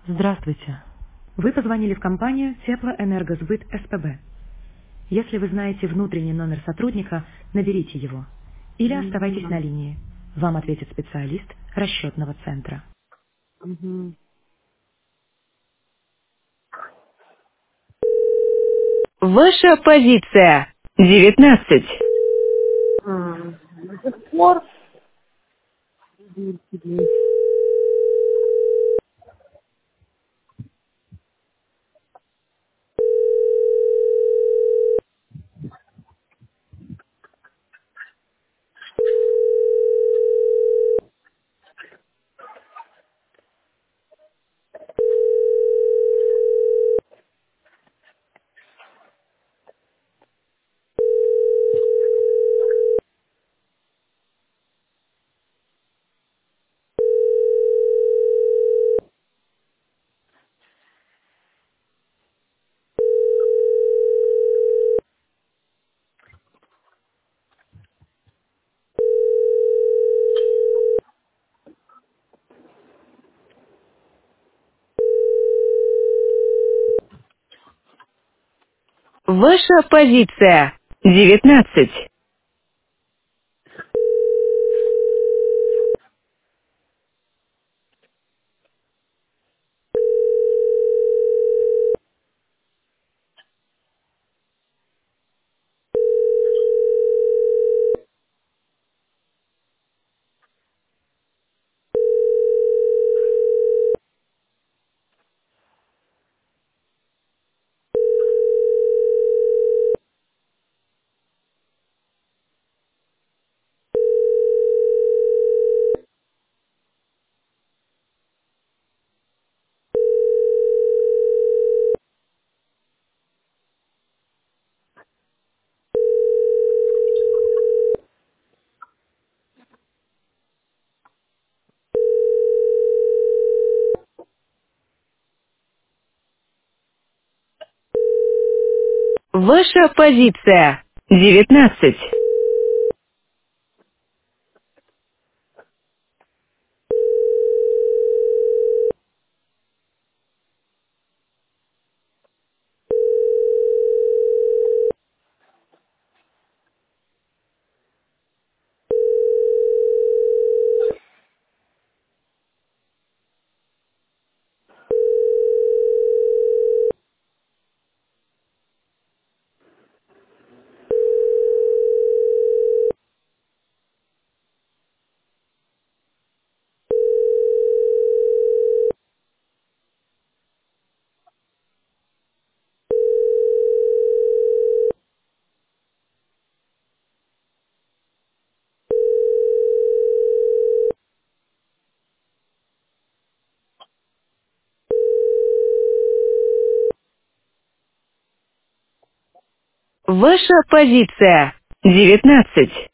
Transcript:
Здравствуйте. Вы позвонили в компанию Теплоэнергосбыт СПБ. Если вы знаете внутренний номер сотрудника, наберите его. Или оставайтесь на Мгм. линии. Вам ответит специалист расчетного центра. Мгм. Ваша позиция 19. До сих пор. Мгм. Ваша позиция 19. Ваша позиция 19. Ваша позиция 19.